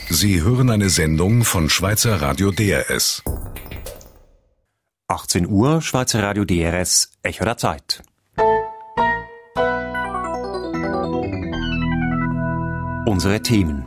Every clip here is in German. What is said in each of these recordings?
Sie hören eine Sendung von Schweizer Radio DRS. 18 Uhr, Schweizer Radio DRS, Echo der Zeit. Unsere Themen.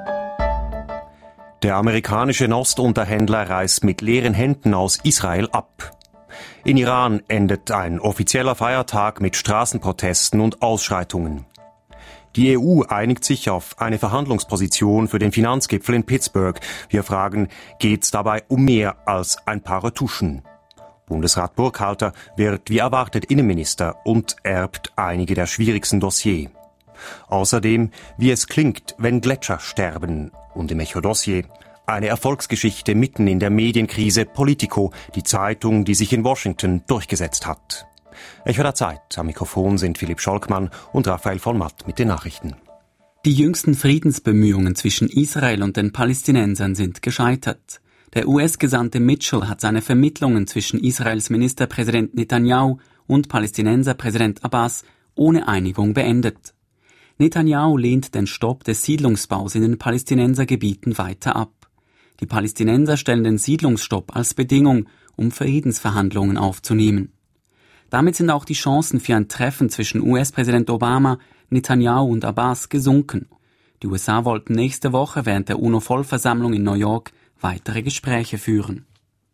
Der amerikanische Nostunterhändler reist mit leeren Händen aus Israel ab. In Iran endet ein offizieller Feiertag mit Straßenprotesten und Ausschreitungen. Die EU einigt sich auf eine Verhandlungsposition für den Finanzgipfel in Pittsburgh. Wir fragen, geht's dabei um mehr als ein paar Retuschen? Bundesrat Burkhalter wird wie erwartet Innenminister und erbt einige der schwierigsten Dossiers. Außerdem, wie es klingt, wenn Gletscher sterben. Und im Echo-Dossier eine Erfolgsgeschichte mitten in der Medienkrise, Politico, die Zeitung, die sich in Washington durchgesetzt hat. Echo der Zeit. Am Mikrofon sind Philipp Scholkmann und Raphael von Matt mit den Nachrichten. Die jüngsten Friedensbemühungen zwischen Israel und den Palästinensern sind gescheitert. Der US-Gesandte Mitchell hat seine Vermittlungen zwischen Israels Ministerpräsident Netanyahu und Palästinenserpräsident Abbas ohne Einigung beendet. Netanyahu lehnt den Stopp des Siedlungsbaus in den Palästinensergebieten weiter ab. Die Palästinenser stellen den Siedlungsstopp als Bedingung, um Friedensverhandlungen aufzunehmen. Damit sind auch die Chancen für ein Treffen zwischen US-Präsident Obama, Netanyahu und Abbas gesunken. Die USA wollten nächste Woche während der UNO-Vollversammlung in New York weitere Gespräche führen.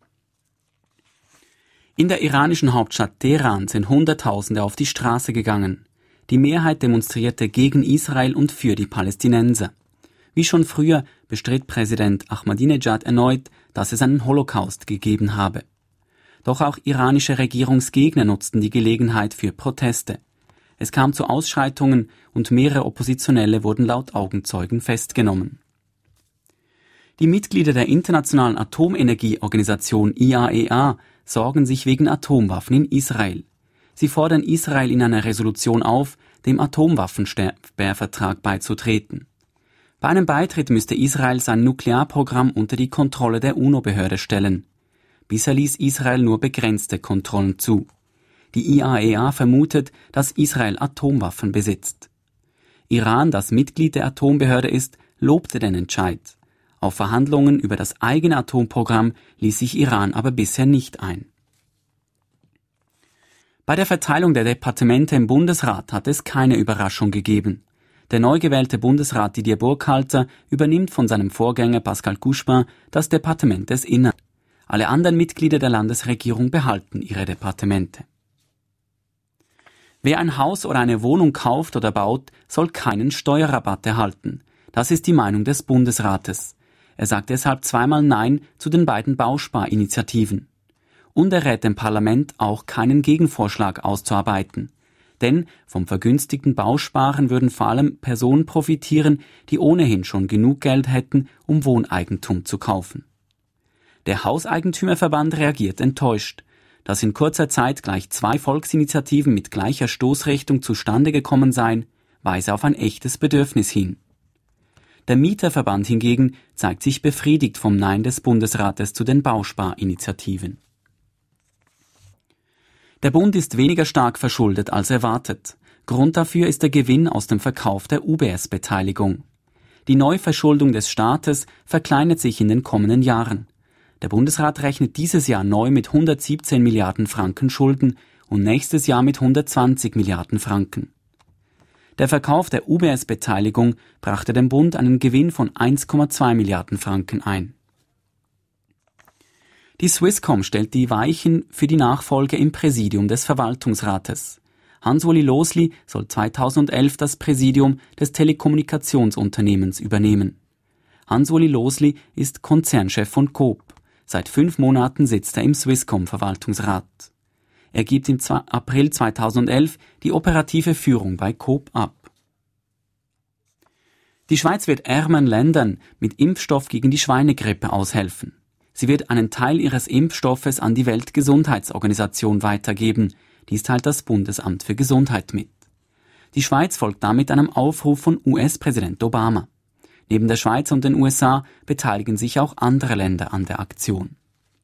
In der iranischen Hauptstadt Teheran sind Hunderttausende auf die Straße gegangen. Die Mehrheit demonstrierte gegen Israel und für die Palästinenser. Wie schon früher bestritt Präsident Ahmadinejad erneut, dass es einen Holocaust gegeben habe. Doch auch iranische Regierungsgegner nutzten die Gelegenheit für Proteste. Es kam zu Ausschreitungen und mehrere Oppositionelle wurden laut Augenzeugen festgenommen. Die Mitglieder der Internationalen Atomenergieorganisation IAEA sorgen sich wegen Atomwaffen in Israel. Sie fordern Israel in einer Resolution auf, dem Atomwaffensperrvertrag beizutreten. Bei einem Beitritt müsste Israel sein Nuklearprogramm unter die Kontrolle der UNO-Behörde stellen. Bisher ließ Israel nur begrenzte Kontrollen zu. Die IAEA vermutet, dass Israel Atomwaffen besitzt. Iran, das Mitglied der Atombehörde ist, lobte den Entscheid. Auf Verhandlungen über das eigene Atomprogramm ließ sich Iran aber bisher nicht ein. Bei der Verteilung der Departemente im Bundesrat hat es keine Überraschung gegeben. Der neu gewählte Bundesrat Didier Burkhalter übernimmt von seinem Vorgänger Pascal Couchepin das Departement des Innern. Alle anderen Mitglieder der Landesregierung behalten ihre Departemente. Wer ein Haus oder eine Wohnung kauft oder baut, soll keinen Steuerrabatt erhalten. Das ist die Meinung des Bundesrates. Er sagt deshalb zweimal Nein zu den beiden Bausparinitiativen. Und er rät dem Parlament auch, keinen Gegenvorschlag auszuarbeiten. Denn vom vergünstigten Bausparen würden vor allem Personen profitieren, die ohnehin schon genug Geld hätten, um Wohneigentum zu kaufen. Der Hauseigentümerverband reagiert enttäuscht. Dass in kurzer Zeit gleich 2 Volksinitiativen mit gleicher Stoßrichtung zustande gekommen seien, weise auf ein echtes Bedürfnis hin. Der Mieterverband hingegen zeigt sich befriedigt vom Nein des Bundesrates zu den Bausparinitiativen. Der Bund ist weniger stark verschuldet als erwartet. Grund dafür ist der Gewinn aus dem Verkauf der UBS-Beteiligung. Die Neuverschuldung des Staates verkleinert sich in den kommenden Jahren. Der Bundesrat rechnet dieses Jahr neu mit 117 Milliarden Franken Schulden und nächstes Jahr mit 120 Milliarden Franken. Der Verkauf der UBS-Beteiligung brachte dem Bund einen Gewinn von 1,2 Milliarden Franken ein. Die Swisscom stellt die Weichen für die Nachfolge im Präsidium des Verwaltungsrates. Hans-Uli Losli soll 2011 das Präsidium des Telekommunikationsunternehmens übernehmen. Hans-Uli Losli ist Konzernchef von Coop. Seit 5 Monaten sitzt er im Swisscom-Verwaltungsrat. Er gibt im April 2011 die operative Führung bei Coop ab. Die Schweiz wird ärmeren Ländern mit Impfstoff gegen die Schweinegrippe aushelfen. Sie wird einen Teil ihres Impfstoffes an die Weltgesundheitsorganisation weitergeben. Dies teilt das Bundesamt für Gesundheit mit. Die Schweiz folgt damit einem Aufruf von US-Präsident Obama. Neben der Schweiz und den USA beteiligen sich auch andere Länder an der Aktion.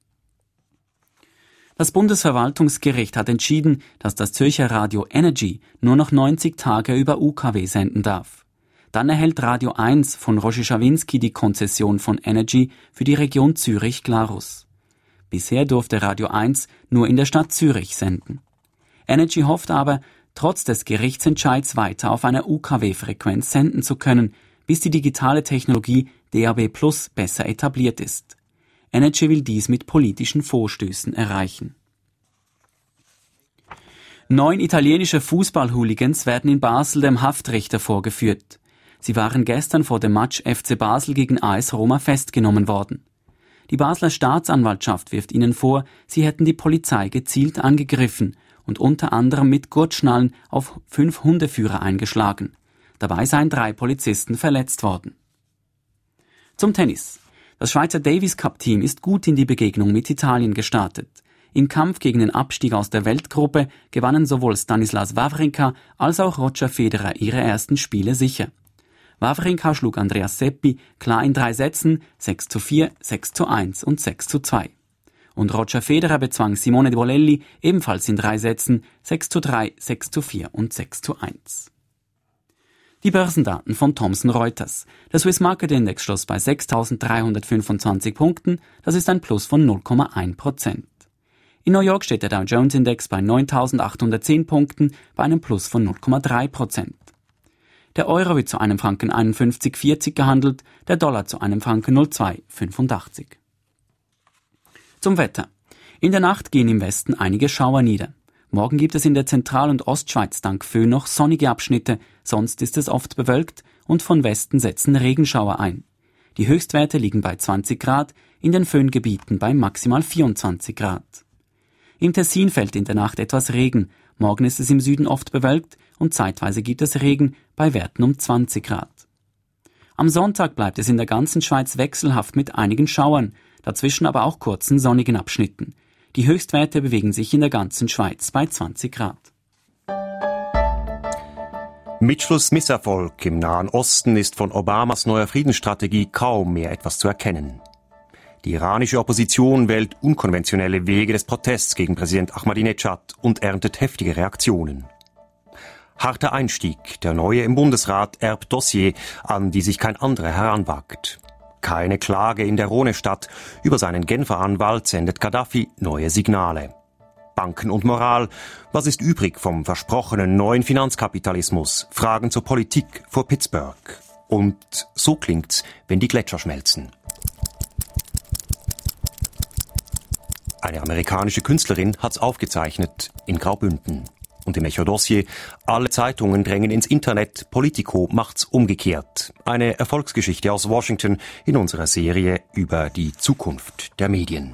Das Bundesverwaltungsgericht hat entschieden, dass das Zürcher Radio Energy nur noch 90 Tage über UKW senden darf. Dann erhält Radio 1 von Roger Schawinski die Konzession von Energy für die Region Zürich-Glarus. Bisher durfte Radio 1 nur in der Stadt Zürich senden. Energy hofft aber, trotz des Gerichtsentscheids weiter auf einer UKW-Frequenz senden zu können, bis die digitale Technologie DAB+ besser etabliert ist. Energy will dies mit politischen Vorstößen erreichen. 9 italienische Fußball-Hooligans werden in Basel dem Haftrichter vorgeführt. Sie waren gestern vor dem Match FC Basel gegen AS Roma festgenommen worden. Die Basler Staatsanwaltschaft wirft ihnen vor, sie hätten die Polizei gezielt angegriffen und unter anderem mit Gurtschnallen auf 5 Hundeführer eingeschlagen. Dabei seien 3 Polizisten verletzt worden. Zum Tennis. Das Schweizer Davis-Cup-Team ist gut in die Begegnung mit Italien gestartet. Im Kampf gegen den Abstieg aus der Weltgruppe gewannen sowohl Stanislas Wawrinka als auch Roger Federer ihre ersten Spiele sicher. Wawrinka schlug Andreas Seppi klar in 3 Sätzen 6:4, 6:1 und 6:2. Und Roger Federer bezwang Simone De Bolelli ebenfalls in 3 Sätzen 6:3, 6:4 und 6:1. Die Börsendaten von Thomson Reuters. Der Swiss Market Index schloss bei 6.325 Punkten, das ist ein Plus von 0,1%. In New York steht der Dow Jones Index bei 9.810 Punkten bei einem Plus von 0,3%. Der Euro wird zu einem Franken 51,40 gehandelt, der Dollar zu einem Franken 0,285. Zum Wetter. In der Nacht gehen im Westen einige Schauer nieder. Morgen gibt es in der Zentral- und Ostschweiz dank Föhn noch sonnige Abschnitte, sonst ist es oft bewölkt und von Westen setzen Regenschauer ein. Die Höchstwerte liegen bei 20 Grad, in den Föhngebieten bei maximal 24 Grad. Im Tessin fällt in der Nacht etwas Regen, morgen ist es im Süden oft bewölkt und zeitweise gibt es Regen bei Werten um 20 Grad. Am Sonntag bleibt es in der ganzen Schweiz wechselhaft mit einigen Schauern, dazwischen aber auch kurzen sonnigen Abschnitten. Die Höchstwerte bewegen sich in der ganzen Schweiz bei 20 Grad. Misserfolg im Nahen Osten ist von Obamas neuer Friedensstrategie kaum mehr etwas zu erkennen. Die iranische Opposition wählt unkonventionelle Wege des Protests gegen Präsident Ahmadinejad und erntet heftige Reaktionen. Harter Einstieg, der Neue im Bundesrat erbt Dossier, an die sich kein anderer heranwagt. Keine Klage in der Rhone-Stadt, über seinen Genfer Anwalt sendet Gaddafi neue Signale. Banken und Moral, was ist übrig vom versprochenen neuen Finanzkapitalismus? Fragen zur Politik vor Pittsburgh. Und so klingt's, wenn die Gletscher schmelzen. Eine amerikanische Künstlerin hat's aufgezeichnet in Graubünden. Und im Echo-Dossier, alle Zeitungen drängen ins Internet, Politico macht's umgekehrt. Eine Erfolgsgeschichte aus Washington in unserer Serie über die Zukunft der Medien.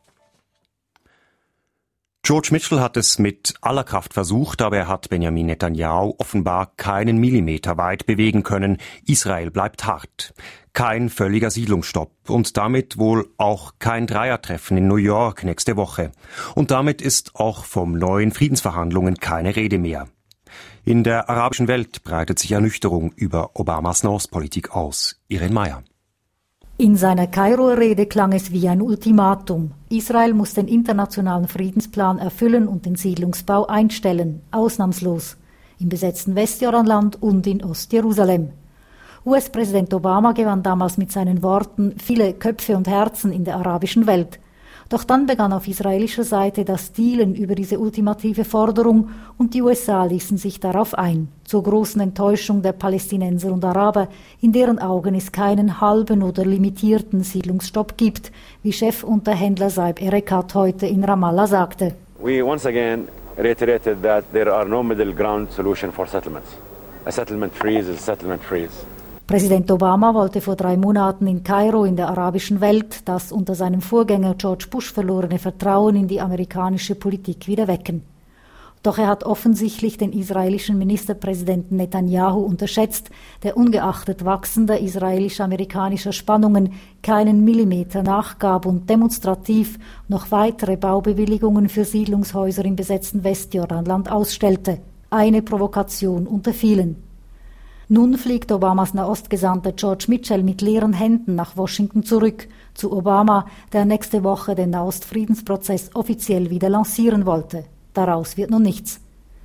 George Mitchell hat es mit aller Kraft versucht, aber er hat Benjamin Netanyahu offenbar keinen Millimeter weit bewegen können. Israel bleibt hart. Kein völliger Siedlungsstopp und damit wohl auch kein Dreiertreffen in New York nächste Woche. Und damit ist auch vom neuen Friedensverhandlungen keine Rede mehr. In der arabischen Welt breitet sich Ernüchterung über Obamas Nahostpolitik aus. Irene Meyer. In seiner Kairo-Rede klang es wie ein Ultimatum. Israel muss den internationalen Friedensplan erfüllen und den Siedlungsbau einstellen, ausnahmslos, im besetzten Westjordanland und in Ostjerusalem. US-Präsident Obama gewann damals mit seinen Worten viele Köpfe und Herzen in der arabischen Welt. Doch dann begann auf israelischer Seite das Dealen über diese ultimative Forderung und die USA ließen sich darauf ein, zur großen Enttäuschung der Palästinenser und Araber, in deren Augen es keinen halben oder limitierten Siedlungsstopp gibt, wie Chefunterhändler Saib Erekat heute in Ramallah sagte. We once again reiterated that there are no middle ground solution for settlements. A settlement freeze is a settlement freeze. Präsident Obama wollte vor 3 Monaten in Kairo in der arabischen Welt das unter seinem Vorgänger George Bush verlorene Vertrauen in die amerikanische Politik wieder wecken. Doch er hat offensichtlich den israelischen Ministerpräsidenten Netanyahu unterschätzt, der ungeachtet wachsender israelisch-amerikanischer Spannungen keinen Millimeter nachgab und demonstrativ noch weitere Baubewilligungen für Siedlungshäuser im besetzten Westjordanland ausstellte. Eine Provokation unter vielen. Nun fliegt Obamas Nahostgesandter George Mitchell mit leeren Händen nach Washington zurück, zu Obama, der nächste Woche den Nahostfriedensprozess offiziell wieder lancieren wollte. Daraus wird nun nichts.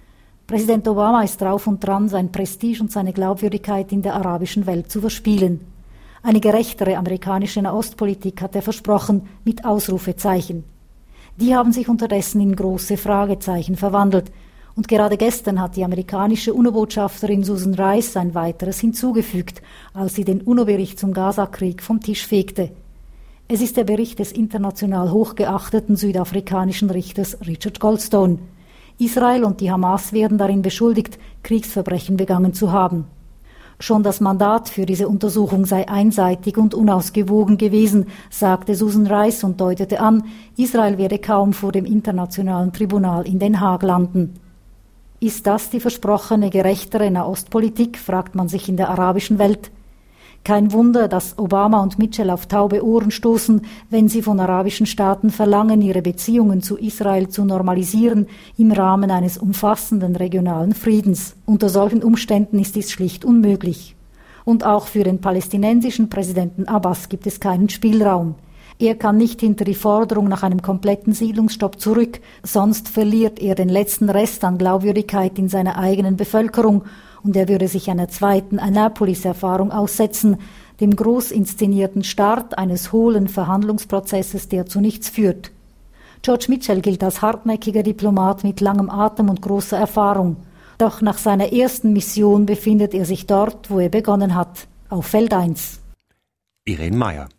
Präsident Obama ist drauf und dran, sein Prestige und seine Glaubwürdigkeit in der arabischen Welt zu verspielen. Eine gerechtere amerikanische Nahostpolitik hat er versprochen, mit Ausrufezeichen. Die haben sich unterdessen in große Fragezeichen verwandelt. Und gerade gestern hat die amerikanische UNO-Botschafterin Susan Rice ein weiteres hinzugefügt, als sie den UNO-Bericht zum Gaza-Krieg vom Tisch fegte. Es ist der Bericht des international hochgeachteten südafrikanischen Richters Richard Goldstone. Israel und die Hamas werden darin beschuldigt, Kriegsverbrechen begangen zu haben. Schon das Mandat für diese Untersuchung sei einseitig und unausgewogen gewesen, sagte Susan Rice und deutete an, Israel werde kaum vor dem Internationalen Tribunal in Den Haag landen. Ist das die versprochene gerechtere Nahostpolitik, fragt man sich in der arabischen Welt. Kein Wunder, dass Obama und Mitchell auf taube Ohren stoßen, wenn sie von arabischen Staaten verlangen, ihre Beziehungen zu Israel zu normalisieren im Rahmen eines umfassenden regionalen Friedens. Unter solchen Umständen ist dies schlicht unmöglich. Und auch für den palästinensischen Präsidenten Abbas gibt es keinen Spielraum. Er kann nicht hinter die Forderung nach einem kompletten Siedlungsstopp zurück, sonst verliert er den letzten Rest an Glaubwürdigkeit in seiner eigenen Bevölkerung und er würde sich einer zweiten Annapolis-Erfahrung aussetzen, dem groß inszenierten Start eines hohlen Verhandlungsprozesses, der zu nichts führt. George Mitchell gilt als hartnäckiger Diplomat mit langem Atem und großer Erfahrung. Doch nach seiner ersten Mission befindet er sich dort, wo er begonnen hat, auf Feld 1. Irene Meyer.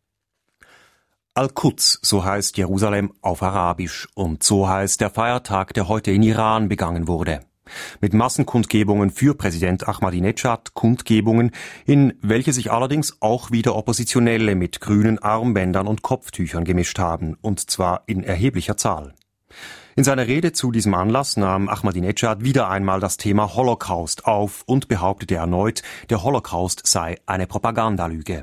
Al-Quds, so heißt Jerusalem auf Arabisch und so heißt der Feiertag, der heute in Iran begangen wurde. Mit Massenkundgebungen für Präsident Ahmadinejad, Kundgebungen, in welche sich allerdings auch wieder Oppositionelle mit grünen Armbändern und Kopftüchern gemischt haben, und zwar in erheblicher Zahl. In seiner Rede zu diesem Anlass nahm Ahmadinejad wieder einmal das Thema Holocaust auf und behauptete erneut, der Holocaust sei eine Propagandalüge.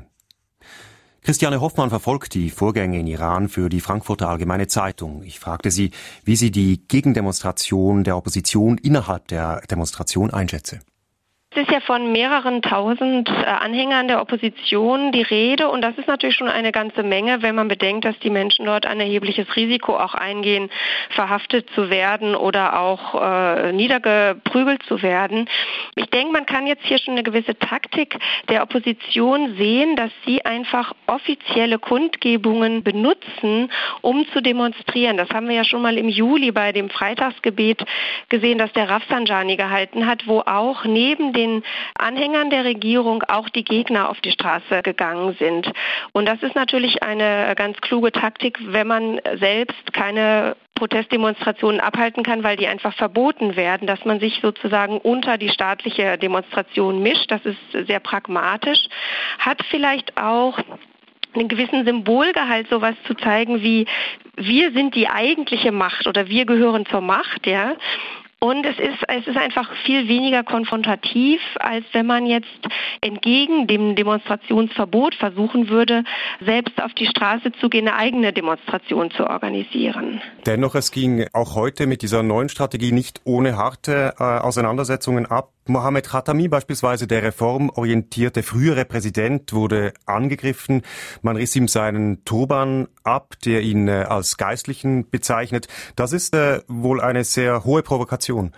Christiane Hoffmann verfolgt die Vorgänge in Iran für die Frankfurter Allgemeine Zeitung. Ich fragte sie, wie sie die Gegendemonstration der Opposition innerhalb der Demonstration einschätze. Es ist ja von mehreren tausend Anhängern der Opposition die Rede und das ist natürlich schon eine ganze Menge, wenn man bedenkt, dass die Menschen dort ein erhebliches Risiko auch eingehen, verhaftet zu werden oder auch niedergeprügelt zu werden. Ich denke, man kann jetzt hier schon eine gewisse Taktik der Opposition sehen, dass sie einfach offizielle Kundgebungen benutzen, um zu demonstrieren. Das haben wir ja schon mal im Juli bei dem Freitagsgebet gesehen, das der Rafsanjani gehalten hat, wo auch neben den Anhängern der Regierung auch die Gegner auf die Straße gegangen sind. Und das ist natürlich eine ganz kluge Taktik, wenn man selbst keine Protestdemonstrationen abhalten kann, weil die einfach verboten werden, dass man sich sozusagen unter die staatliche Demonstration mischt. Das ist sehr pragmatisch, hat vielleicht auch einen gewissen Symbolgehalt, sowas zu zeigen wie wir sind die eigentliche Macht oder wir gehören zur Macht, ja. Und es ist einfach viel weniger konfrontativ, als wenn man jetzt entgegen dem Demonstrationsverbot versuchen würde, selbst auf die Straße zu gehen, eine eigene Demonstration zu organisieren. Dennoch, es ging auch heute mit dieser neuen Strategie nicht ohne harte Auseinandersetzungen ab. Mohammed Khatami beispielsweise, der reformorientierte frühere Präsident, wurde angegriffen. Man riss ihm seinen Turban ab, der ihn als Geistlichen bezeichnet. Das ist wohl eine sehr hohe Provokation.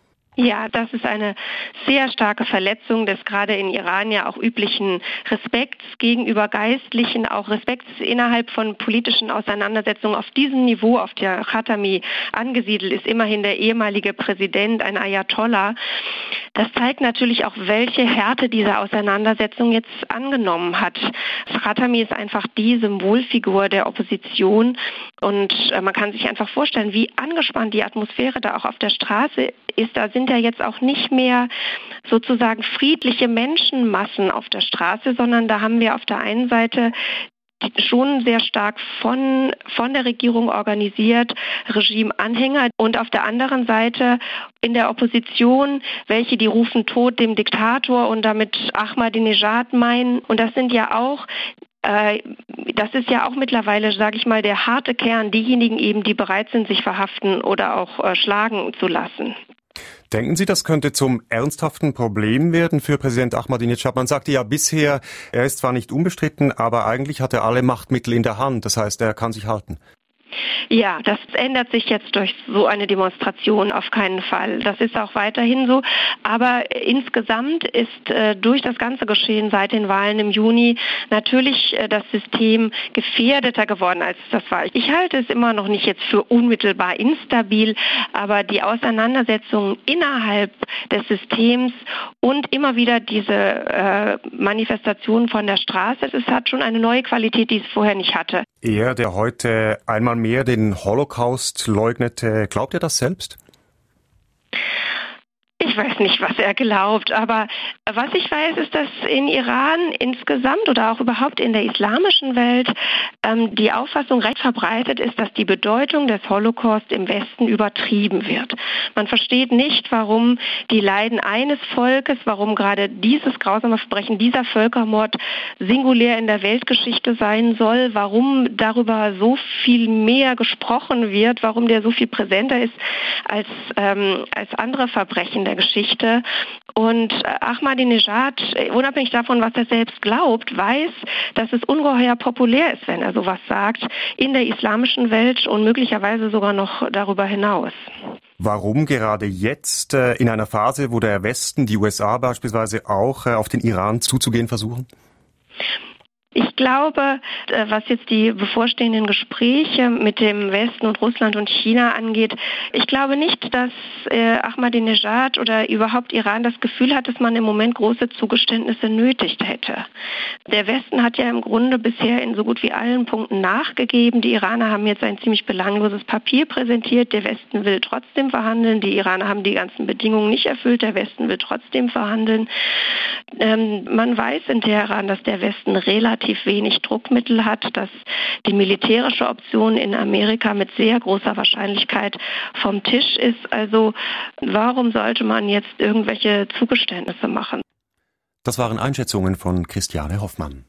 Ja, das ist eine sehr starke Verletzung des gerade in Iran ja auch üblichen Respekts gegenüber Geistlichen, auch Respekts innerhalb von politischen Auseinandersetzungen auf diesem Niveau, auf der Khatami angesiedelt ist, immerhin der ehemalige Präsident, ein Ayatollah. Das zeigt natürlich auch, welche Härte diese Auseinandersetzung jetzt angenommen hat. Khatami ist einfach die Symbolfigur der Opposition und man kann sich einfach vorstellen, wie angespannt die Atmosphäre da auch auf der Straße ist. Da sind ja jetzt auch nicht mehr sozusagen friedliche Menschenmassen auf der Straße, sondern da haben wir auf der einen Seite schon sehr stark von der Regierung organisiert, Regimeanhänger und auf der anderen Seite in der Opposition, welche die rufen Tod dem Diktator und damit Ahmadinejad meinen. Und das sind ja auch das ist ja auch mittlerweile, sage ich mal, der harte Kern, diejenigen eben, die bereit sind, sich verhaften oder auch schlagen zu lassen. Denken Sie, das könnte zum ernsthaften Problem werden für Präsident Ahmadinejad? Man sagte ja bisher, er ist zwar nicht unbestritten, aber eigentlich hat er alle Machtmittel in der Hand. Das heißt, er kann sich halten. Ja, das ändert sich jetzt durch so eine Demonstration auf keinen Fall. Das ist auch weiterhin so. Aber insgesamt ist durch das ganze Geschehen seit den Wahlen im Juni natürlich das System gefährdeter geworden, als es das war. Ich halte es immer noch nicht jetzt für unmittelbar instabil, aber die Auseinandersetzungen innerhalb des Systems und immer wieder diese Manifestationen von der Straße, das hat schon eine neue Qualität, die es vorher nicht hatte. Er, der heute einmal mehr den Holocaust leugnete, glaubt er das selbst? Ich weiß nicht, was er glaubt, aber was ich weiß, ist, dass in Iran insgesamt oder auch überhaupt in der islamischen Welt die Auffassung recht verbreitet ist, dass die Bedeutung des Holocaust im Westen übertrieben wird. Man versteht nicht, warum die Leiden eines Volkes, warum gerade dieses grausame Verbrechen, dieser Völkermord singulär in der Weltgeschichte sein soll, warum darüber so viel mehr gesprochen wird, warum der so viel präsenter ist als andere Verbrechen der Geschichte. Und Ahmadinejad, unabhängig davon, was er selbst glaubt, weiß, dass es ungeheuer populär ist, wenn er sowas sagt, in der islamischen Welt und möglicherweise sogar noch darüber hinaus. Warum gerade jetzt, in einer Phase, wo der Westen, die USA beispielsweise auch, auf den Iran zuzugehen versuchen? Ich glaube, was jetzt die bevorstehenden Gespräche mit dem Westen und Russland und China angeht, ich glaube nicht, dass Ahmadinejad oder überhaupt Iran das Gefühl hat, dass man im Moment große Zugeständnisse nötig hätte. Der Westen hat ja im Grunde bisher in so gut wie allen Punkten nachgegeben. Die Iraner haben jetzt ein ziemlich belangloses Papier präsentiert. Der Westen will trotzdem verhandeln. Die Iraner haben die ganzen Bedingungen nicht erfüllt. Der Westen will trotzdem verhandeln. Man weiß in Teheran, dass der Westen relativ wenig Druckmittel hat, dass die militärische Option in Amerika mit sehr großer Wahrscheinlichkeit vom Tisch ist. Also warum sollte man jetzt irgendwelche Zugeständnisse machen? Das waren Einschätzungen von Christiane Hoffmann.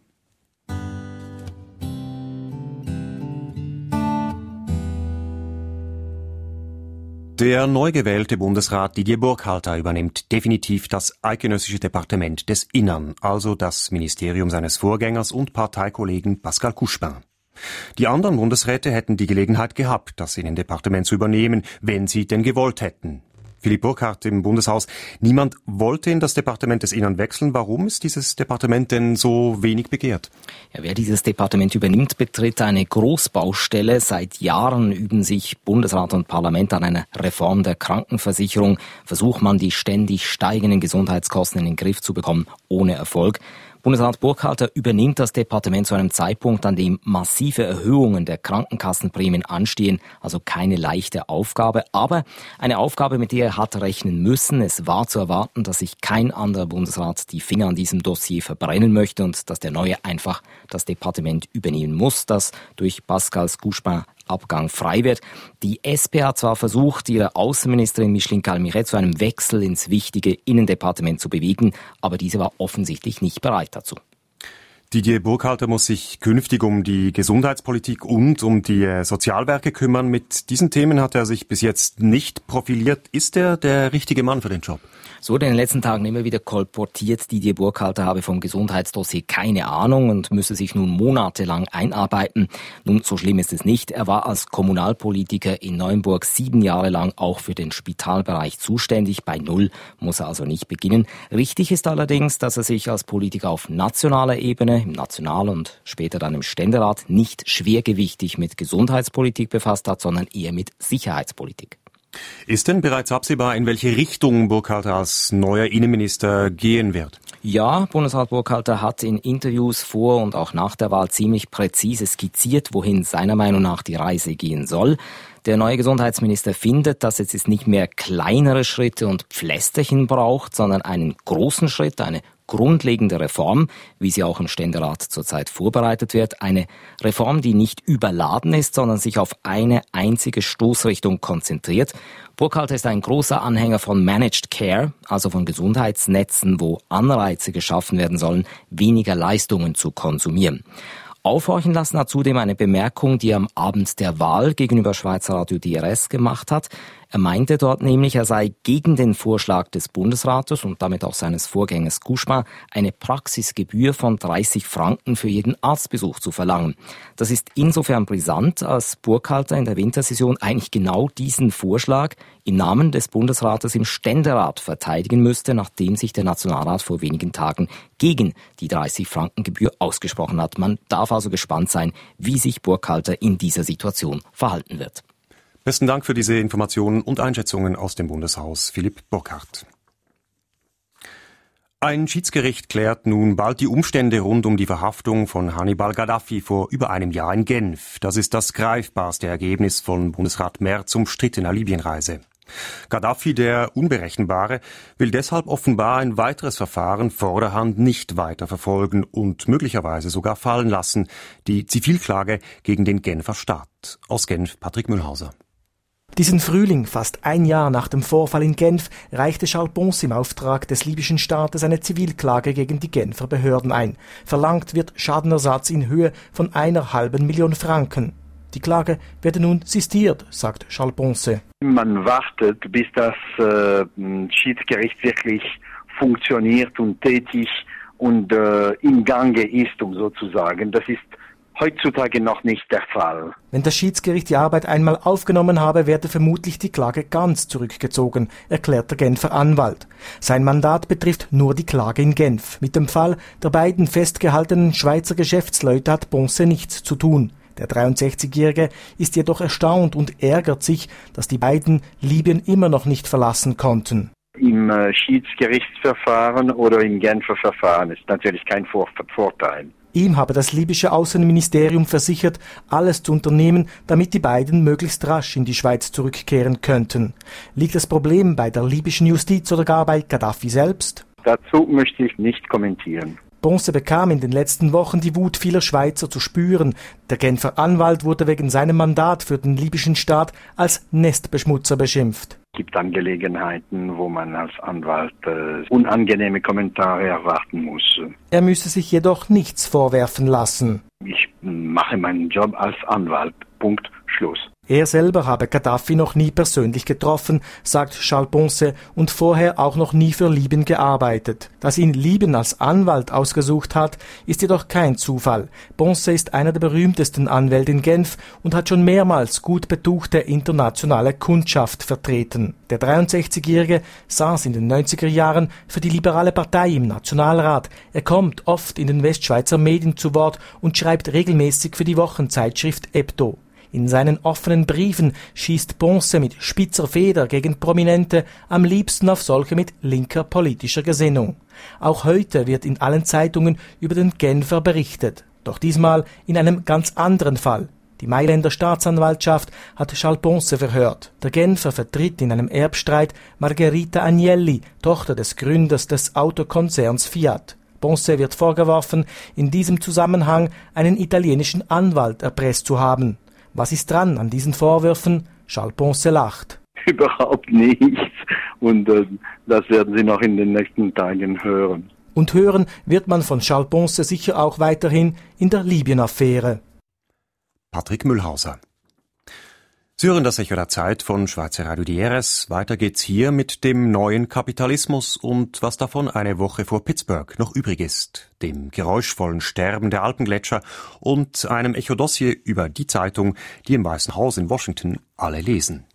Der neu gewählte Bundesrat Didier Burkhalter übernimmt definitiv das Eidgenössische Departement des Innern, also das Ministerium seines Vorgängers und Parteikollegen Pascal Couchepin. Die anderen Bundesräte hätten die Gelegenheit gehabt, das Innendepartement zu übernehmen, wenn sie denn gewollt hätten. Philipp Burkhardt im Bundeshaus. Niemand wollte in das Departement des Innern wechseln. Warum ist dieses Departement denn so wenig begehrt? Ja, wer dieses Departement übernimmt, betritt eine Großbaustelle. Seit Jahren üben sich Bundesrat und Parlament an einer Reform der Krankenversicherung. Versucht man, die ständig steigenden Gesundheitskosten in den Griff zu bekommen, ohne Erfolg. Bundesrat Burkhalter übernimmt das Departement zu einem Zeitpunkt, an dem massive Erhöhungen der Krankenkassenprämien anstehen. Also keine leichte Aufgabe, aber eine Aufgabe, mit der er hat rechnen müssen. Es war zu erwarten, dass sich kein anderer Bundesrat die Finger an diesem Dossier verbrennen möchte und dass der Neue einfach das Departement übernehmen muss, das durch Pascal Couchepin Abgang frei wird. Die SP hat zwar versucht, ihre Außenministerin Micheline Calmeret zu einem Wechsel ins wichtige Innendepartement zu bewegen, aber diese war offensichtlich nicht bereit dazu. Didier Burkhalter muss sich künftig um die Gesundheitspolitik und um die Sozialwerke kümmern. Mit diesen Themen hat er sich bis jetzt nicht profiliert. Ist er der richtige Mann für den Job? So wurde in den letzten Tagen immer wieder kolportiert, Didier Burkhalter habe vom Gesundheitsdossier keine Ahnung und müsse sich nun monatelang einarbeiten. Nun, so schlimm ist es nicht. Er war als Kommunalpolitiker in Neuenburg 7 Jahre lang auch für den Spitalbereich zuständig. Bei Null muss er also nicht beginnen. Richtig ist allerdings, dass er sich als Politiker auf nationaler Ebene, im National- und später dann im Ständerat, nicht schwergewichtig mit Gesundheitspolitik befasst hat, sondern eher mit Sicherheitspolitik. Ist denn bereits absehbar, in welche Richtung Burkhalter als neuer Innenminister gehen wird? Ja, Bundesrat Burkhalter hat in Interviews vor und auch nach der Wahl ziemlich präzise skizziert, wohin seiner Meinung nach die Reise gehen soll. Der neue Gesundheitsminister findet, dass es jetzt nicht mehr kleinere Schritte und Pflästerchen braucht, sondern einen großen Schritt, eine grundlegende Reform, wie sie auch im Ständerat zurzeit vorbereitet wird. Eine Reform, die nicht überladen ist, sondern sich auf eine einzige Stoßrichtung konzentriert. Burkhalter ist ein großer Anhänger von Managed Care, also von Gesundheitsnetzen, wo Anreize geschaffen werden sollen, weniger Leistungen zu konsumieren. Aufhorchen lassen hat zudem eine Bemerkung, die er am Abend der Wahl gegenüber Schweizer Radio DRS gemacht hat. Er meinte dort nämlich, er sei gegen den Vorschlag des Bundesrates und damit auch seines Vorgängers Kouchner, eine Praxisgebühr von 30 Franken für jeden Arztbesuch zu verlangen. Das ist insofern brisant, als Burkhalter in der Wintersession eigentlich genau diesen Vorschlag im Namen des Bundesrates im Ständerat verteidigen müsste, nachdem sich der Nationalrat vor wenigen Tagen gegen die 30-Franken-Gebühr ausgesprochen hat. Man darf also gespannt sein, wie sich Burkhalter in dieser Situation verhalten wird. Besten Dank für diese Informationen und Einschätzungen aus dem Bundeshaus, Philipp Burkhardt. Ein Schiedsgericht klärt nun bald die Umstände rund um die Verhaftung von Hannibal Gaddafi vor über einem Jahr in Genf. Das ist das greifbarste Ergebnis von Bundesrat Merz umstrittener Libyenreise. Gaddafi, der Unberechenbare, will deshalb offenbar ein weiteres Verfahren vorderhand nicht weiter verfolgen und möglicherweise sogar fallen lassen, die Zivilklage gegen den Genfer Staat. Aus Genf Patrick Mühlhauser. Diesen Frühling, fast ein Jahr nach dem Vorfall in Genf, reichte Charles Ponce im Auftrag des libyschen Staates eine Zivilklage gegen die Genfer Behörden ein. Verlangt wird Schadenersatz in Höhe von 1,5 Million Franken. Die Klage werde nun sistiert, sagt Charles Ponce. Man wartet, bis das Schiedsgericht wirklich funktioniert und tätig und im Gange ist, um so zu sagen. Das ist heutzutage noch nicht der Fall. Wenn das Schiedsgericht die Arbeit einmal aufgenommen habe, werde vermutlich die Klage ganz zurückgezogen, erklärt der Genfer Anwalt. Sein Mandat betrifft nur die Klage in Genf. Mit dem Fall der beiden festgehaltenen Schweizer Geschäftsleute hat Ponce nichts zu tun. Der 63-Jährige ist jedoch erstaunt und ärgert sich, dass die beiden Libyen immer noch nicht verlassen konnten. Im Schiedsgerichtsverfahren oder im Genfer Verfahren ist natürlich kein Vorteil. Ihm habe das libysche Außenministerium versichert, alles zu unternehmen, damit die beiden möglichst rasch in die Schweiz zurückkehren könnten. Liegt das Problem bei der libyschen Justiz oder gar bei Gaddafi selbst? Dazu möchte ich nicht kommentieren. Ponce bekam in den letzten Wochen die Wut vieler Schweizer zu spüren. Der Genfer Anwalt wurde wegen seinem Mandat für den libyschen Staat als Nestbeschmutzer beschimpft. Es gibt Angelegenheiten, wo man als Anwalt unangenehme Kommentare erwarten muss. Er müsse sich jedoch nichts vorwerfen lassen. Ich mache meinen Job als Anwalt. Punkt, Schluss. Er selber habe Gaddafi noch nie persönlich getroffen, sagt Charles Ponce, und vorher auch noch nie für Libyen gearbeitet. Dass ihn Libyen als Anwalt ausgesucht hat, ist jedoch kein Zufall. Ponce ist einer der berühmtesten Anwälte in Genf und hat schon mehrmals gut betuchte internationale Kundschaft vertreten. Der 63-Jährige saß in den 90er Jahren für die liberale Partei im Nationalrat. Er kommt oft in den Westschweizer Medien zu Wort und schreibt regelmäßig für die Wochenzeitschrift Hebdo. In seinen offenen Briefen schießt Ponce mit spitzer Feder gegen Prominente, am liebsten auf solche mit linker politischer Gesinnung. Auch heute wird in allen Zeitungen über den Genfer berichtet. Doch diesmal in einem ganz anderen Fall. Die Mailänder Staatsanwaltschaft hat Charles Ponce verhört. Der Genfer vertritt in einem Erbstreit Margherita Agnelli, Tochter des Gründers des Autokonzerns Fiat. Ponce wird vorgeworfen, in diesem Zusammenhang einen italienischen Anwalt erpresst zu haben. Was ist dran an diesen Vorwürfen? Charles Ponce lacht. Überhaupt nichts. Und das werden Sie noch in den nächsten Tagen hören. Und hören wird man von Charles Ponce sicher auch weiterhin in der Libyen-Affäre. Patrick Mühlhauser. Sie hören das Echo der Zeit von Schweizer Radio DRS. Weiter geht's hier mit dem neuen Kapitalismus und was davon eine Woche vor Pittsburgh noch übrig ist, dem geräuschvollen Sterben der Alpengletscher und einem Echo-Dossier über die Zeitung, die im Weißen Haus in Washington alle lesen.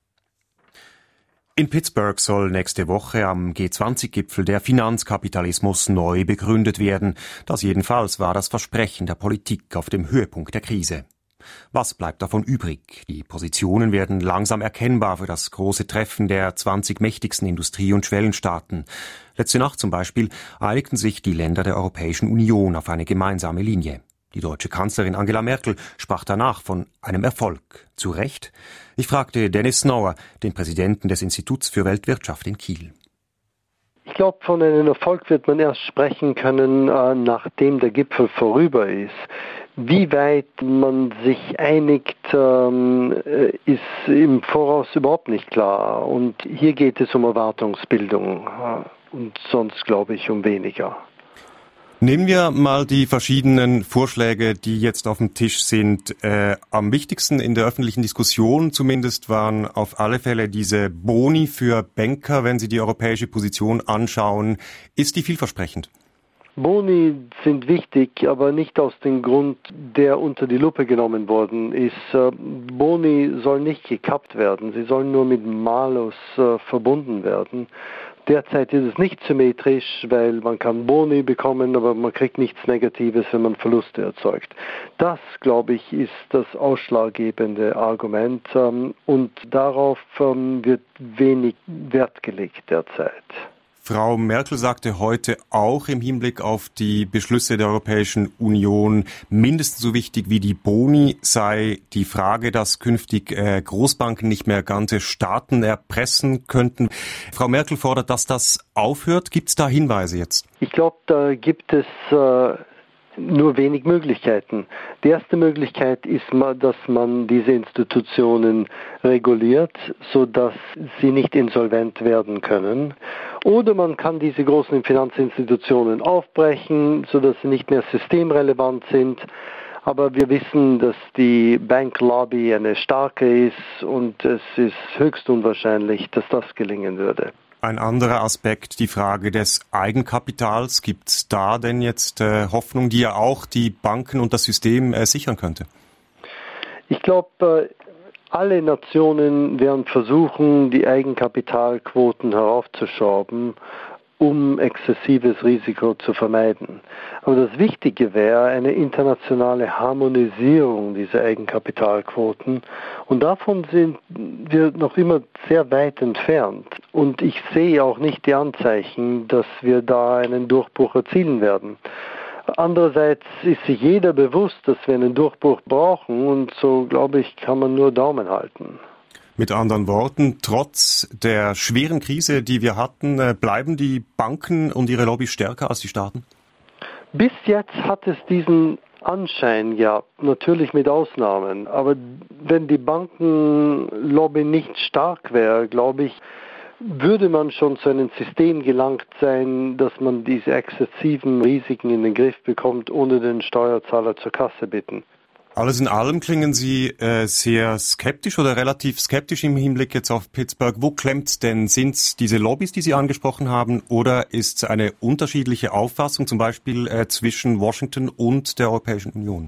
In Pittsburgh soll nächste Woche am G20-Gipfel der Finanzkapitalismus neu begründet werden. Das jedenfalls war das Versprechen der Politik auf dem Höhepunkt der Krise. Was bleibt davon übrig? Die Positionen werden langsam erkennbar für das große Treffen der 20 mächtigsten Industrie- und Schwellenstaaten. Letzte Nacht zum Beispiel einigten sich die Länder der Europäischen Union auf eine gemeinsame Linie. Die deutsche Kanzlerin Angela Merkel sprach danach von einem Erfolg. Zu Recht? Ich fragte Dennis Snauer, den Präsidenten des Instituts für Weltwirtschaft in Kiel. Ich glaube, von einem Erfolg wird man erst sprechen können, nachdem der Gipfel vorüber ist. Wie weit man sich einigt, ist im Voraus überhaupt nicht klar. Und hier geht es um Erwartungsbildung und sonst, glaube ich, um weniger. Nehmen wir mal die verschiedenen Vorschläge, die jetzt auf dem Tisch sind. Am wichtigsten in der öffentlichen Diskussion zumindest waren auf alle Fälle diese Boni für Banker, wenn Sie die europäische Position anschauen. Ist die vielversprechend? Boni sind wichtig, aber nicht aus dem Grund, der unter die Lupe genommen worden ist. Boni sollen nicht gekappt werden, sie sollen nur mit Malus verbunden werden. Derzeit ist es nicht symmetrisch, weil man kann Boni bekommen, aber man kriegt nichts Negatives, wenn man Verluste erzeugt. Das, glaube ich, ist das ausschlaggebende Argument und darauf wird wenig Wert gelegt derzeit. Frau Merkel sagte heute auch im Hinblick auf die Beschlüsse der Europäischen Union, mindestens so wichtig wie die Boni sei die Frage, dass künftig Großbanken nicht mehr ganze Staaten erpressen könnten. Frau Merkel fordert, dass das aufhört. Gibt es da Hinweise jetzt? Ich glaube, da gibt es nur wenig Möglichkeiten. Die erste Möglichkeit ist mal, dass man diese Institutionen reguliert, sodass sie nicht insolvent werden können. Oder man kann diese großen Finanzinstitutionen aufbrechen, sodass sie nicht mehr systemrelevant sind. Aber wir wissen, dass die Banklobby eine starke ist und es ist höchst unwahrscheinlich, dass das gelingen würde. Ein anderer Aspekt, die Frage des Eigenkapitals. Gibt es da denn jetzt Hoffnung, die ja auch die Banken und das System sichern könnte? Ich glaube, alle Nationen werden versuchen, die Eigenkapitalquoten heraufzuschrauben, um exzessives Risiko zu vermeiden. Aber das Wichtige wäre eine internationale Harmonisierung dieser Eigenkapitalquoten. Und davon sind wir noch immer sehr weit entfernt. Und ich sehe auch nicht die Anzeichen, dass wir da einen Durchbruch erzielen werden. Andererseits ist sich jeder bewusst, dass wir einen Durchbruch brauchen. Und so, glaube ich, kann man nur Daumen halten. Mit anderen Worten, trotz der schweren Krise, die wir hatten, bleiben die Banken und ihre Lobby stärker als die Staaten? Bis jetzt hat es diesen Anschein gehabt, natürlich mit Ausnahmen. Aber wenn die Bankenlobby nicht stark wäre, glaube ich, würde man schon zu einem System gelangt sein, dass man diese exzessiven Risiken in den Griff bekommt, ohne den Steuerzahler zur Kasse bitten. Alles in allem klingen Sie sehr skeptisch oder relativ skeptisch im Hinblick jetzt auf Pittsburgh. Wo klemmt's denn? Sind's diese Lobbys, die Sie angesprochen haben, oder ist es eine unterschiedliche Auffassung, zum Beispiel zwischen Washington und der Europäischen Union?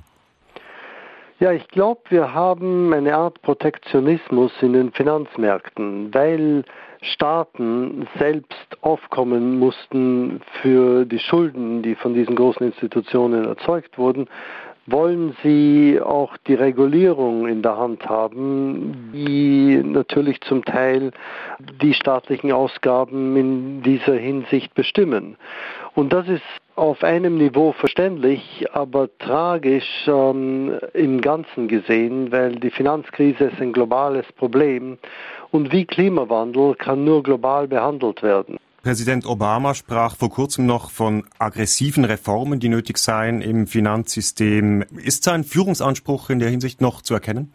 Ja, ich glaube, wir haben eine Art Protektionismus in den Finanzmärkten, weil Staaten selbst aufkommen mussten für die Schulden, die von diesen großen Institutionen erzeugt wurden. Wollen sie auch die Regulierung in der Hand haben, die natürlich zum Teil die staatlichen Ausgaben in dieser Hinsicht bestimmen. Und das ist auf einem Niveau verständlich, aber tragisch im Ganzen gesehen, weil die Finanzkrise ist ein globales Problem und wie Klimawandel kann nur global behandelt werden. Präsident Obama sprach vor kurzem noch von aggressiven Reformen, die nötig seien im Finanzsystem. Ist sein Führungsanspruch in der Hinsicht noch zu erkennen?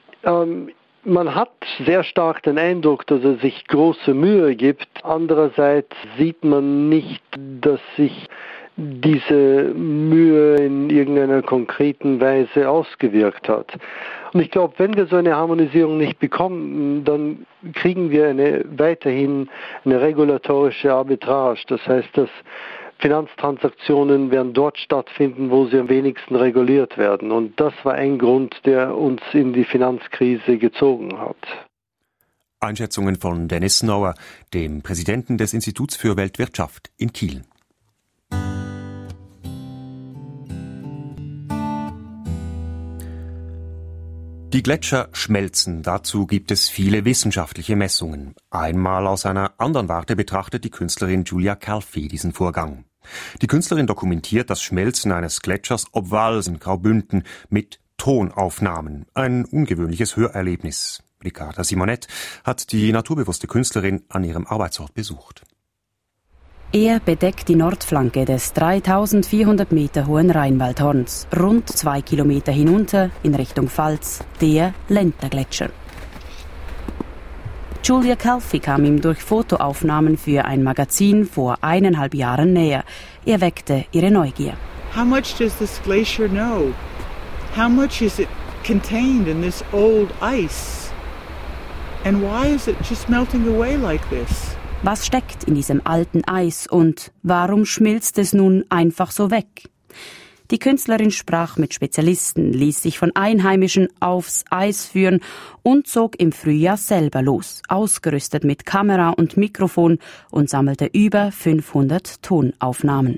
Man hat sehr stark den Eindruck, dass er sich große Mühe gibt. Andererseits sieht man nicht, dass sich diese Mühe in irgendeiner konkreten Weise ausgewirkt hat. Und ich glaube, wenn wir so eine Harmonisierung nicht bekommen, dann kriegen wir weiterhin eine regulatorische Arbitrage. Das heißt, dass Finanztransaktionen werden dort stattfinden, wo sie am wenigsten reguliert werden. Und das war ein Grund, der uns in die Finanzkrise gezogen hat. Einschätzungen von Dennis Snauer, dem Präsidenten des Instituts für Weltwirtschaft in Kiel. Die Gletscher schmelzen, dazu gibt es viele wissenschaftliche Messungen. Einmal aus einer anderen Warte betrachtet die Künstlerin Julia Calfee diesen Vorgang. Die Künstlerin dokumentiert das Schmelzen eines Gletschers Obwalsen, Graubünden, mit Tonaufnahmen. Ein ungewöhnliches Hörerlebnis. Ricarda Simonet hat die naturbewusste Künstlerin an ihrem Arbeitsort besucht. Er bedeckt die Nordflanke des 3400 Meter hohen Rheinwaldhorns, rund 2 Kilometer hinunter in Richtung Pfalz, der Lenta-Gletscher. Julia Calfee kam ihm durch Fotoaufnahmen für ein Magazin vor 1,5 Jahren näher. Er weckte ihre Neugier. How much does this glacier know? How much is it contained in this old ice? And why is it just melting away like this? Was steckt in diesem alten Eis und warum schmilzt es nun einfach so weg? Die Künstlerin sprach mit Spezialisten, ließ sich von Einheimischen aufs Eis führen und zog im Frühjahr selber los, ausgerüstet mit Kamera und Mikrofon und sammelte über 500 Tonaufnahmen.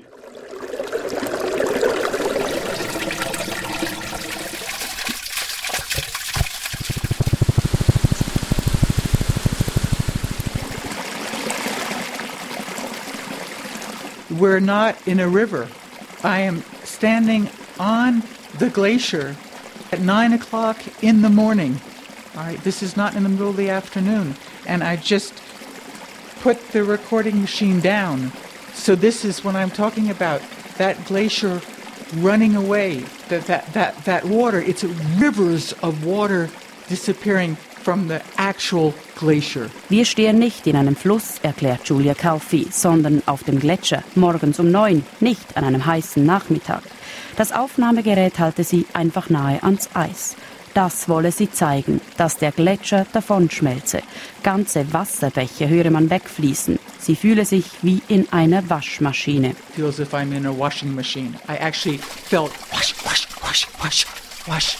We're not in a river. I am standing on the glacier at 9 o'clock in the morning. All right, this is not in the middle of the afternoon. And I just put the recording machine down. So this is when I'm talking about that glacier running away, that water. It's rivers of water disappearing from the actual glacier. Wir stehen nicht in einem Fluss, erklärt Julia Calfee, sondern auf dem Gletscher, morgens um 9, nicht an einem heißen Nachmittag. Das Aufnahmegerät halte sie einfach nahe ans Eis. Das wolle sie zeigen, dass der Gletscher davonschmelze. Ganze Wasserbäche höre man wegfließen. Sie fühle sich wie in einer Waschmaschine. Feels if I'm in a washing machine. I actually felt wash, wash, wash, wash, wash.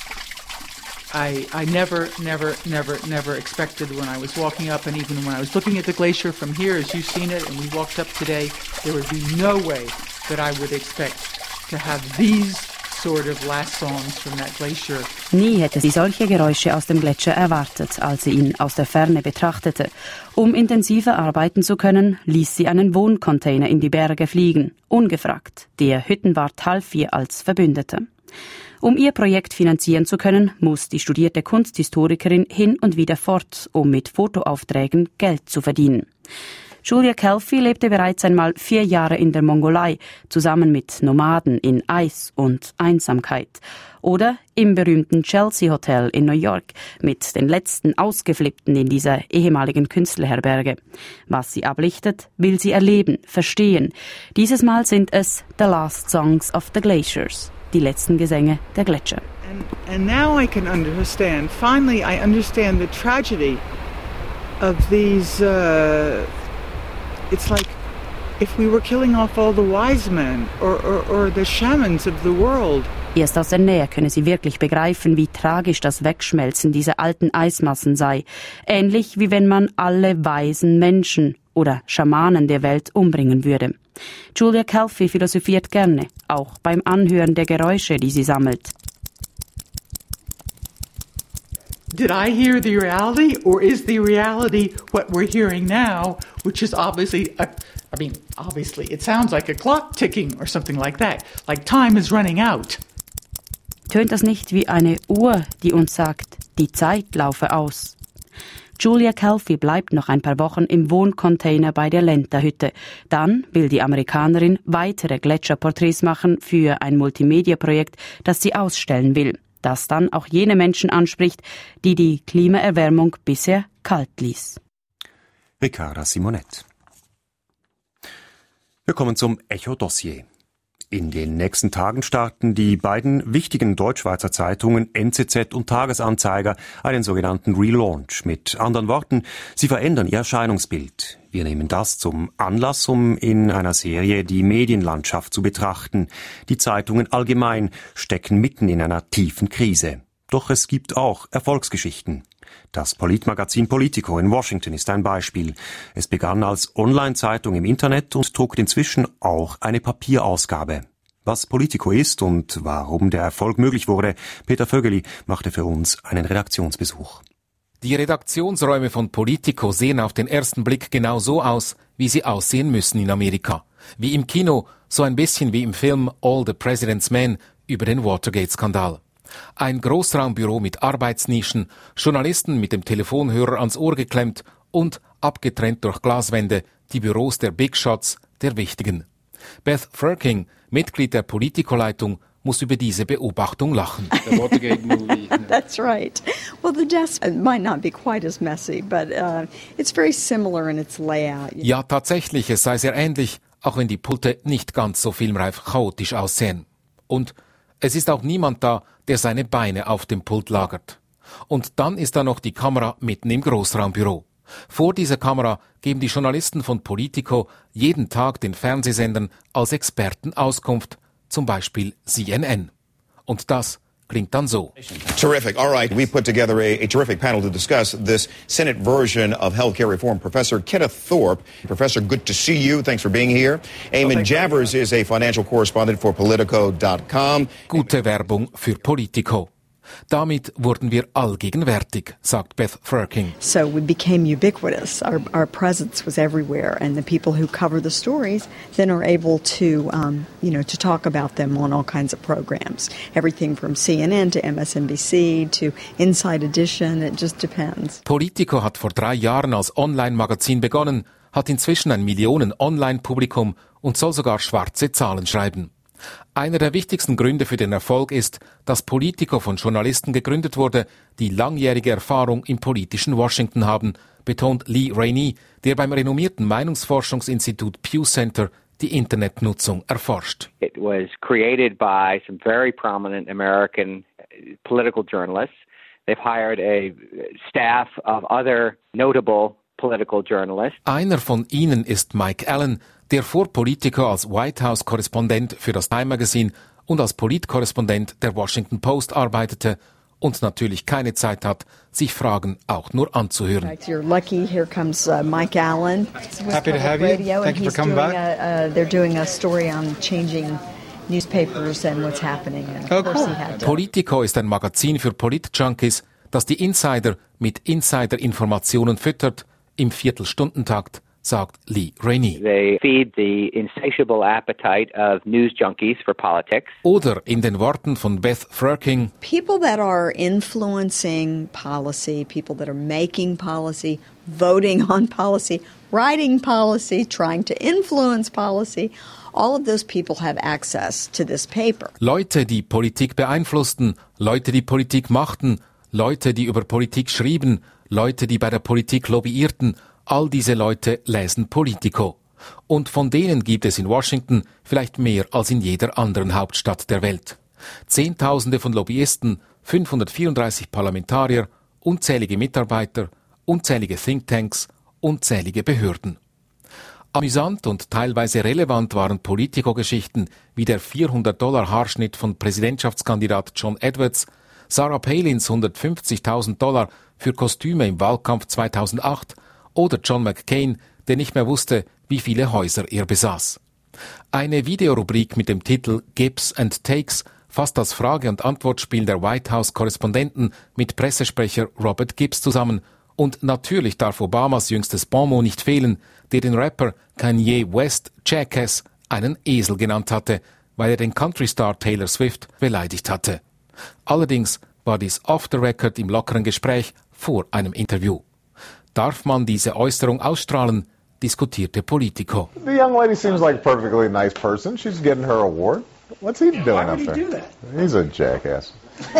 I never expected when I was walking up, and even when I was looking at the glacier from here, as you've seen it, and we walked up today, there would be no way that I would expect to have these sort of last songs from that glacier. Nie hätte sie solche Geräusche aus dem Gletscher erwartet, als sie ihn aus der Ferne betrachtete. Um intensiver arbeiten zu können, ließ sie einen Wohncontainer in die Berge fliegen, ungefragt. Der Hüttenwart half ihr als Verbündeter. Um ihr Projekt finanzieren zu können, muss die studierte Kunsthistorikerin hin und wieder fort, um mit Fotoaufträgen Geld zu verdienen. Julia Calfee lebte bereits einmal 4 Jahre in der Mongolei, zusammen mit Nomaden in Eis und Einsamkeit. Oder im berühmten Chelsea Hotel in New York mit den letzten Ausgeflippten in dieser ehemaligen Künstlerherberge. Was sie ablichtet, will sie erleben, verstehen. Dieses Mal sind es The Last Songs of the Glaciers. Die letzten Gesänge der Gletscher. And now I can understand. Finally, I understand the tragedy of these. It's like if we were killing off all the wise men or the shamans of the world. Erst aus der Nähe könne sie wirklich begreifen, wie tragisch das Wegschmelzen dieser alten Eismassen sei. Ähnlich wie wenn man alle weisen Menschen oder Schamanen der Welt umbringen würde. Julia Calfee philosophiert gerne, auch beim Anhören der Geräusche, die sie sammelt. Did I hear the reality, or is the reality what we're hearing now, which is obviously, obviously, it sounds like a clock ticking or something like that, like time is running out. Tönt das nicht wie eine Uhr, die uns sagt, die Zeit laufe aus? Julia Calfee bleibt noch ein paar Wochen im Wohncontainer bei der Lenta-Hütte. Dann will die Amerikanerin weitere Gletscherporträts machen für ein Multimedia-Projekt, das sie ausstellen will, das dann auch jene Menschen anspricht, die die Klimaerwärmung bisher kalt ließ. Ricarda Simonet. Wir kommen zum Echo-Dossier. In den nächsten Tagen starten die beiden wichtigen Deutschschweizer Zeitungen NZZ und Tagesanzeiger einen sogenannten Relaunch. Mit anderen Worten, sie verändern ihr Erscheinungsbild. Wir nehmen das zum Anlass, um in einer Serie die Medienlandschaft zu betrachten. Die Zeitungen allgemein stecken mitten in einer tiefen Krise. Doch es gibt auch Erfolgsgeschichten. Das Politmagazin Politico in Washington ist ein Beispiel. Es begann als Online-Zeitung im Internet und druckt inzwischen auch eine Papierausgabe. Was Politico ist und warum der Erfolg möglich wurde, Peter Vögeli machte für uns einen Redaktionsbesuch. Die Redaktionsräume von Politico sehen auf den ersten Blick genau so aus, wie sie aussehen müssen in Amerika. Wie im Kino, so ein bisschen wie im Film All the President's Men über den Watergate-Skandal. Ein Großraumbüro mit Arbeitsnischen, Journalisten mit dem Telefonhörer ans Ohr geklemmt und abgetrennt durch Glaswände die Büros der Big Shots, der Wichtigen. Beth Ferking, Mitglied der Politico-Leitung, muss über diese Beobachtung lachen. The Watergate movie. That's right. Well, the desk might not be quite as messy, but it's very similar in its layout. Ja, tatsächlich, es sei sehr ähnlich, auch wenn die Pulte nicht ganz so filmreif chaotisch aussehen. Und es ist auch niemand da, der seine Beine auf dem Pult lagert. Und dann ist da noch die Kamera mitten im Großraumbüro. Vor dieser Kamera geben die Journalisten von Politico jeden Tag den Fernsehsendern als Experten Auskunft, zum Beispiel CNN. Und das klingt dann so. Terrific. All right. We put together a terrific panel to discuss this Senate version of healthcare reform. Professor Kenneth Thorpe. Professor, good to see you. Thanks for being here. Eamon Javers is a financial correspondent for Politico.com. Gute Werbung für Politico. Damit wurden wir allgegenwärtig, sagt Beth Ferking. So we became ubiquitous. Our presence was everywhere, and the people who cover the stories then are able to, to talk about them on all kinds of programs. Everything from CNN to MSNBC to Inside Edition. It just depends. Politico hat vor 3 Jahren als Online-Magazin begonnen, hat inzwischen ein Millionen-Online-Publikum und soll sogar schwarze Zahlen schreiben. Einer der wichtigsten Gründe für den Erfolg ist, dass Politico von Journalisten gegründet wurde, die langjährige Erfahrung im politischen Washington haben, betont Lee Rainey, der beim renommierten Meinungsforschungsinstitut Pew Center die Internetnutzung erforscht. It was created by some very prominent American political journalists. They've hired a staff of other notable political journalists. Einer von ihnen ist Mike Allen, der vor Politico als White House-Korrespondent für das Time Magazine und als Politkorrespondent der Washington Post arbeitete und natürlich keine Zeit hat, sich Fragen auch nur anzuhören. You're lucky. Here comes Mike Allen. Happy to have you. Thank you for coming back. They're doing a story on changing newspapers and what's happening. And oh, cool. Politico ist ein Magazin für Polit-Junkies, das die Insider mit Insider-Informationen füttert, im Viertelstundentakt, sagt Lee Rainey. They feed the insatiable appetite of news junkies for politics. Oder in den Worten von Beth Ferking: People that are influencing policy, people that are making policy, voting on policy, writing policy, trying to influence policy, all of those people have access to this paper. Leute, die Politik beeinflussten, Leute, die Politik machten, Leute, die über Politik schrieben, Leute, die bei der Politik lobbyierten, all diese Leute lesen Politico. Und von denen gibt es in Washington vielleicht mehr als in jeder anderen Hauptstadt der Welt. Zehntausende von Lobbyisten, 534 Parlamentarier, unzählige Mitarbeiter, unzählige Thinktanks, unzählige Behörden. Amüsant und teilweise relevant waren Politico-Geschichten wie der $400 Haarschnitt von Präsidentschaftskandidat John Edwards, Sarah Palins $150.000 für Kostüme im Wahlkampf 2008 oder John McCain, der nicht mehr wusste, wie viele Häuser er besaß. Eine Videorubrik mit dem Titel Gibbs and Takes fasst das Frage- und Antwortspiel der White House-Korrespondenten mit Pressesprecher Robert Gibbs zusammen. Und natürlich darf Obamas jüngstes Bonmot nicht fehlen, der den Rapper Kanye West Jackass einen Esel genannt hatte, weil er den Country-Star Taylor Swift beleidigt hatte. Allerdings war dies off the record im lockeren Gespräch vor einem Interview. Darf man diese Äußerung ausstrahlen, diskutierte Politico. The young lady seems like a perfectly nice person. She's getting her award. What's he doing up there? He's a jackass.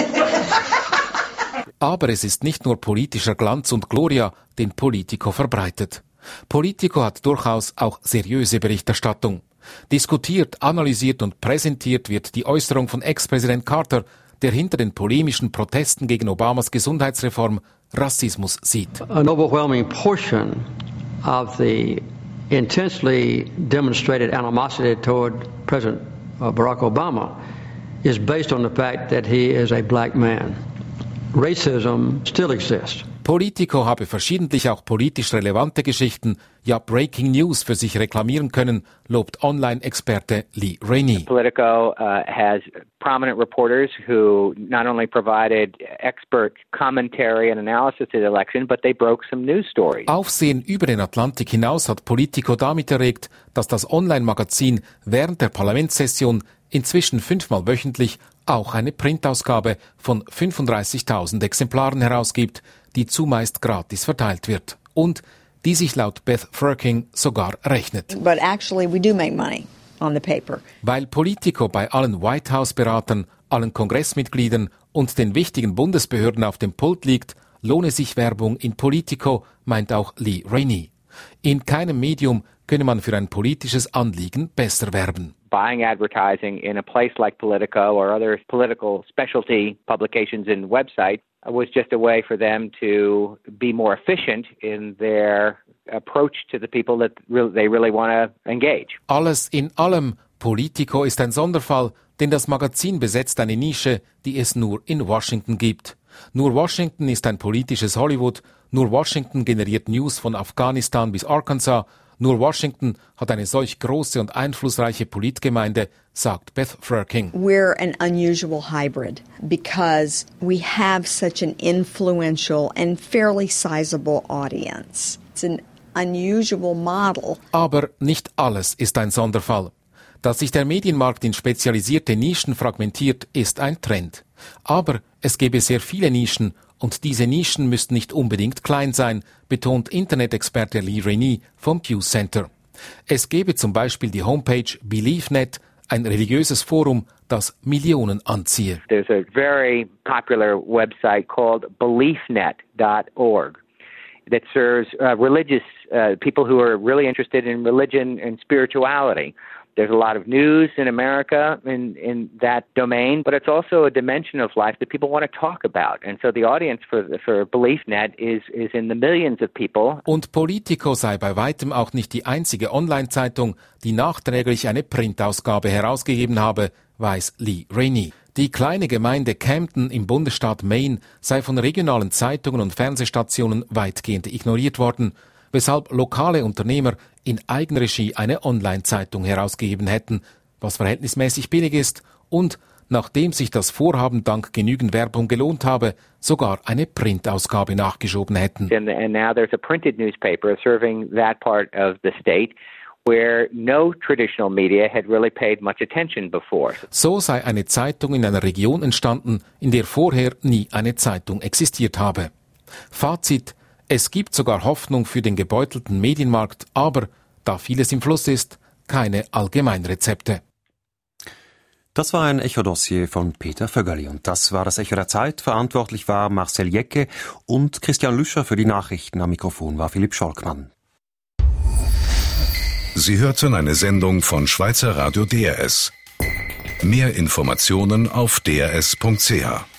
Aber es ist nicht nur politischer Glanz und Gloria, den Politico verbreitet. Politico hat durchaus auch seriöse Berichterstattung. Diskutiert, analysiert und präsentiert wird die Äußerung von Ex-Präsident Carter, der hinter den polemischen Protesten gegen Obamas Gesundheitsreform Rassismus sieht. An overwhelming portion of the intensely demonstrated animosity toward President Barack Obama is based on the fact that he is a black man. Racism still exists. Politico habe verschiedentlich auch politisch relevante Geschichten, ja Breaking News für sich reklamieren können, lobt Online-Experte Lee Rainey. Politico has prominent reporters who not only provided expert commentary and analysis to the election, but they broke some news stories. Aufsehen über den Atlantik hinaus hat Politico damit erregt, dass das Online-Magazin während der Parlamentssession inzwischen 5-mal wöchentlich auch eine Printausgabe von 35.000 Exemplaren herausgibt, die zumeist gratis verteilt wird und die sich laut Beth Ferking sogar rechnet. But actually we do make money. on the paper. Weil Politico bei allen White House-Beratern, allen Kongressmitgliedern und den wichtigen Bundesbehörden auf dem Pult liegt, lohne sich Werbung in Politico, meint auch Lee Rainey. In keinem Medium könne man für ein politisches Anliegen besser werben. Buying advertising in a place like Politico or other political specialty publications and websites was just a way for them to be more efficient in their approach to the people that they really want to engage. Alles in allem, Politico ist ein Sonderfall, denn das Magazin besetzt eine Nische, die es nur in Washington gibt. Nur Washington ist ein politisches Hollywood, nur Washington generiert News von Afghanistan bis Arkansas, nur Washington hat eine solch große und einflussreiche Politgemeinde, sagt Beth Frerking. We're an unusual hybrid because we have such an influential and fairly sizable audience. It's an unusual model. Aber nicht alles ist ein Sonderfall. Dass sich der Medienmarkt in spezialisierte Nischen fragmentiert, ist ein Trend. Aber es gäbe sehr viele Nischen und diese Nischen müssten nicht unbedingt klein sein, betont Internet-Experte Lee Rainey vom Pew Center. Es gäbe zum Beispiel die Homepage BeliefNet, ein religiöses Forum, das Millionen anziehe. There's a very popular website called beliefnet.org that serves religious people who are really interested in religion and spirituality. There's a lot of news in America in that domain, but it's also a dimension of life that people want to talk about. And so the audience for BeliefNet is in the millions of people. Und Politico sei bei weitem auch nicht die einzige Online-Zeitung, die nachträglich eine Printausgabe herausgegeben habe, weiß Lee Rainey. Die kleine Gemeinde Camden im Bundesstaat Maine sei von regionalen Zeitungen und Fernsehstationen weitgehend ignoriert worden, weshalb lokale Unternehmer in Eigenregie eine Online-Zeitung herausgegeben hätten, was verhältnismäßig billig ist und, nachdem sich das Vorhaben dank genügend Werbung gelohnt habe, sogar eine Printausgabe nachgeschoben hätten. And now there's a printed newspaper serving that part of the state where no traditional media had really paid much attention before. So sei eine Zeitung in einer Region entstanden, in der vorher nie eine Zeitung existiert habe. Fazit: Es gibt sogar Hoffnung für den gebeutelten Medienmarkt, aber, da vieles im Fluss ist, keine Allgemeinrezepte. Das war ein Echo-Dossier von Peter Vöggerli. Und das war das Echo der Zeit. Verantwortlich war Marcel Jecke und Christian Lüscher für die Nachrichten. Am Mikrofon war Philipp Scholkmann. Sie hörten eine Sendung von Schweizer Radio DRS. Mehr Informationen auf drs.ch.